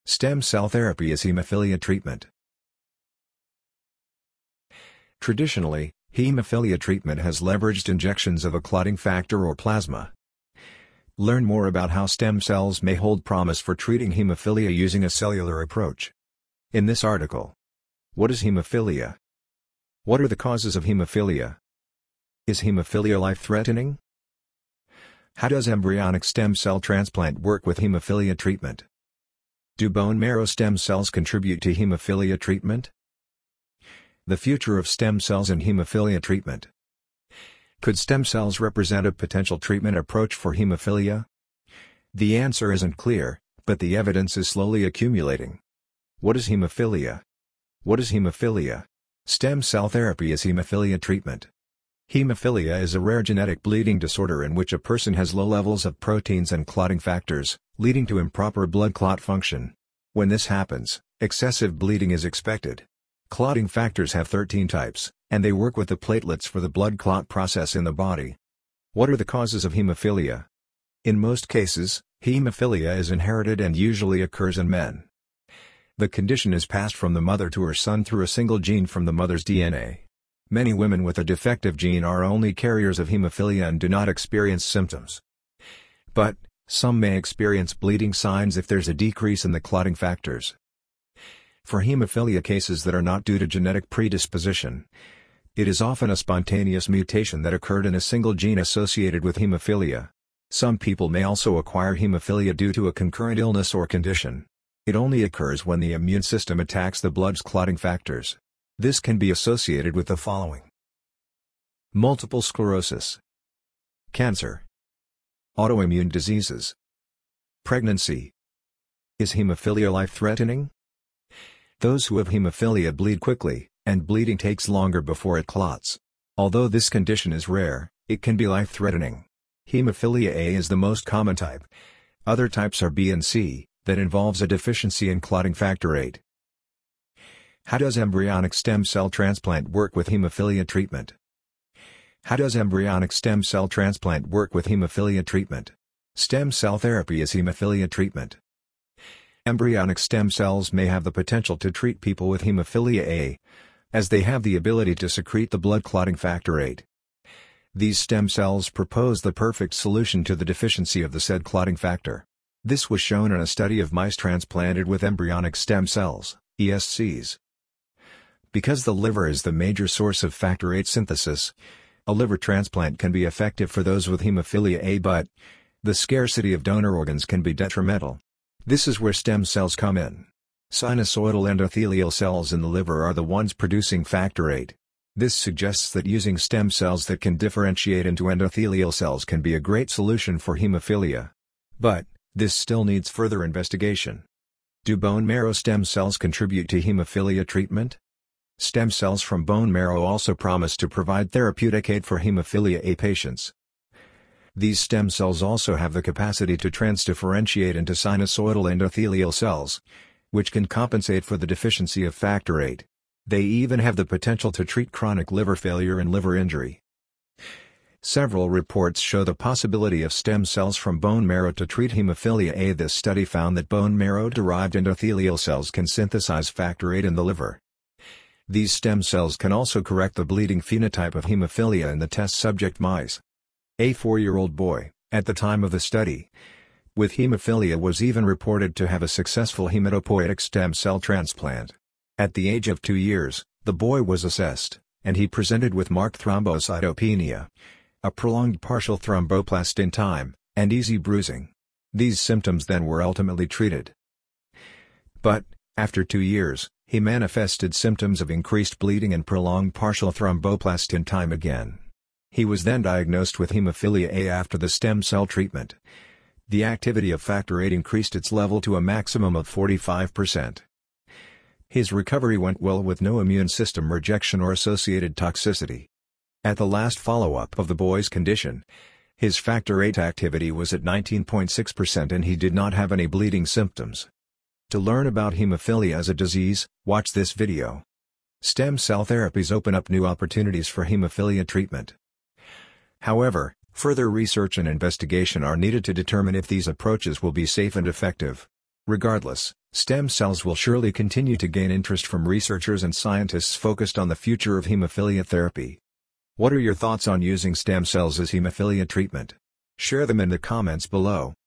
Stem cell therapy is hemophilia treatment. Traditionally, hemophilia treatment has leveraged injections of a clotting factor or plasma. Learn more about how stem cells may hold promise for treating hemophilia using a cellular approach. In this article, what is hemophilia? What are the causes of hemophilia? Is hemophilia life-threatening? How does embryonic stem cell transplant work with hemophilia treatment? Do bone marrow stem cells contribute to hemophilia treatment? The future of stem cells in hemophilia treatment. Could stem cells represent a potential treatment approach for hemophilia? The answer isn't clear, but the evidence is slowly accumulating. What is hemophilia? What is hemophilia? Stem cell therapy is hemophilia treatment. Hemophilia is a rare genetic bleeding disorder in which a person has low levels of proteins and clotting factors, leading to improper blood clot function. When this happens, excessive bleeding is expected. Clotting factors have 13 types, and they work with the platelets for the blood clot process in the body. What are the causes of hemophilia? In most cases, hemophilia is inherited and usually occurs in men. The condition is passed from the mother to her son through a single gene from the mother's DNA. Many women with a defective gene are only carriers of hemophilia and do not experience symptoms. But, some may experience bleeding signs if there's a decrease in the clotting factors. For hemophilia cases that are not due to genetic predisposition, it is often a spontaneous mutation that occurred in a single gene associated with hemophilia. Some people may also acquire hemophilia due to a concurrent illness or condition. It only occurs when the immune system attacks the blood's clotting factors. This can be associated with the following: multiple sclerosis, cancer, autoimmune diseases, pregnancy. Is hemophilia life-threatening? Those who have hemophilia bleed quickly, and bleeding takes longer before it clots. Although this condition is rare, it can be life-threatening. Hemophilia A is the most common type. Other types are B and C, that involves a deficiency in clotting factor VIII. How does embryonic stem cell transplant work with hemophilia treatment? How does embryonic stem cell transplant work with hemophilia treatment? Stem cell therapy is hemophilia treatment. Embryonic stem cells may have the potential to treat people with hemophilia A, as they have the ability to secrete the blood clotting factor VIII. These stem cells propose the perfect solution to the deficiency of the said clotting factor. This was shown in a study of mice transplanted with embryonic stem cells, ESCs. Because the liver is the major source of factor VIII synthesis, a liver transplant can be effective for those with hemophilia A, but the scarcity of donor organs can be detrimental. This is where stem cells come in. Sinusoidal endothelial cells in the liver are the ones producing factor VIII. This suggests that using stem cells that can differentiate into endothelial cells can be a great solution for hemophilia. But, this still needs further investigation. Do bone marrow stem cells contribute to hemophilia treatment? Stem cells from bone marrow also promise to provide therapeutic aid for hemophilia A patients. These stem cells also have the capacity to transdifferentiate into sinusoidal endothelial cells, which can compensate for the deficiency of factor VIII. They even have the potential to treat chronic liver failure and liver injury. Several reports show the possibility of stem cells from bone marrow to treat hemophilia A. This study found that bone marrow-derived endothelial cells can synthesize factor VIII in the liver. These stem cells can also correct the bleeding phenotype of hemophilia in the test subject mice. A 4-year-old boy, at the time of the study, with hemophilia was even reported to have a successful hematopoietic stem cell transplant. At the age of 2 years, the boy was assessed, and he presented with marked thrombocytopenia, a prolonged partial thromboplast in time, and easy bruising. These symptoms then were ultimately treated. But, after 2 years, he manifested symptoms of increased bleeding and prolonged partial thromboplast in time again. He was then diagnosed with hemophilia A after the stem cell treatment. The activity of factor VIII increased its level to a maximum of 45%. His recovery went well with no immune system rejection or associated toxicity. At the last follow-up of the boy's condition, his factor VIII activity was at 19.6% and he did not have any bleeding symptoms. To learn about hemophilia as a disease, watch this video. Stem cell therapies open up new opportunities for hemophilia treatment. However, further research and investigation are needed to determine if these approaches will be safe and effective. Regardless, Stem cells will surely continue to gain interest from researchers and scientists focused on the future of hemophilia therapy. What are your thoughts on using stem cells as hemophilia treatment? Share them in the comments below.